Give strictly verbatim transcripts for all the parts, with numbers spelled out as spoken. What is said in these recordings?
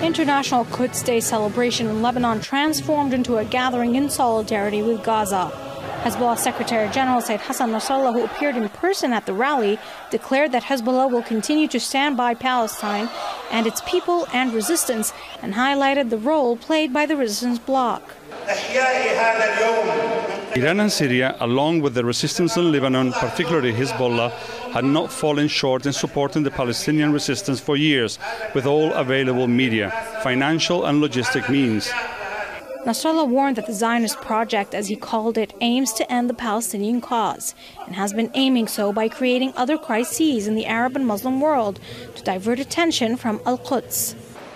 International Quds Day celebration in Lebanon transformed into a gathering in solidarity with Gaza. Hezbollah Secretary General Said Hassan Nasrallah, who appeared in person at the rally, declared that Hezbollah will continue to stand by Palestine and its people and resistance, and highlighted the role played by the resistance bloc. Iran and Syria, along with the resistance in Lebanon, particularly Hezbollah, had not fallen short in supporting the Palestinian resistance for years with all available media, financial and logistic means. Nasrallah warned that the Zionist project, as he called it, aims to end the Palestinian cause and has been aiming so by creating other crises in the Arab and Muslim world to divert attention from Al-Quds.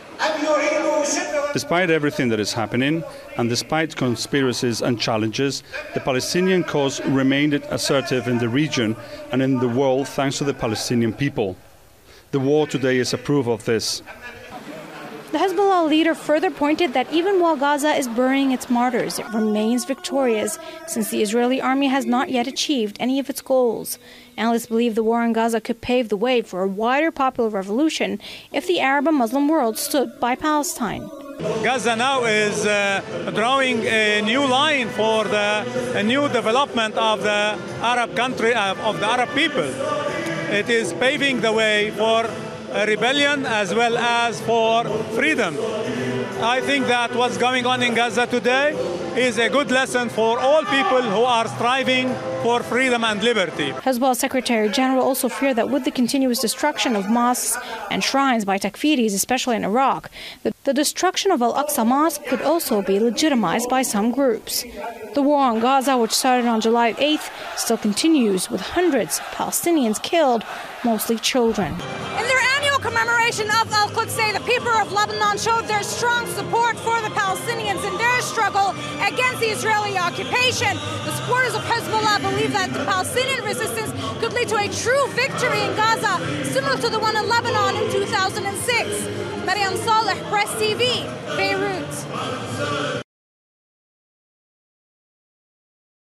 Despite everything that is happening, and despite conspiracies and challenges, the Palestinian cause remained assertive in the region and in the world thanks to the Palestinian people. The war today is a proof of this. The Hezbollah leader further pointed that even while Gaza is burying its martyrs, it remains victorious, since the Israeli army has not yet achieved any of its goals. Analysts believe the war in Gaza could pave the way for a wider popular revolution if the Arab and Muslim world stood by Palestine. Gaza now is uh, drawing a new line for the a new development of the Arab country, uh, of the Arab people. It is paving the way for a rebellion as well as for freedom. I think that what's going on in Gaza today is a good lesson for all people who are striving for freedom and liberty. Hezbollah Secretary General also feared that with the continuous destruction of mosques and shrines by Takfiris, especially in Iraq, the, the destruction of Al-Aqsa Mosque could also be legitimized by some groups. The war on Gaza, which started on July eighth, still continues with hundreds of Palestinians killed, mostly children. In their annual commemoration of Al-Quds Day, the people of Lebanon showed their strong support for the Palestinians in their struggle against the Israeli occupation. The supporters of Hezbollah believe that the Palestinian resistance could lead to a true victory in Gaza, similar to the one in Lebanon in two thousand six. Mariam Saleh, Press T V, Beirut.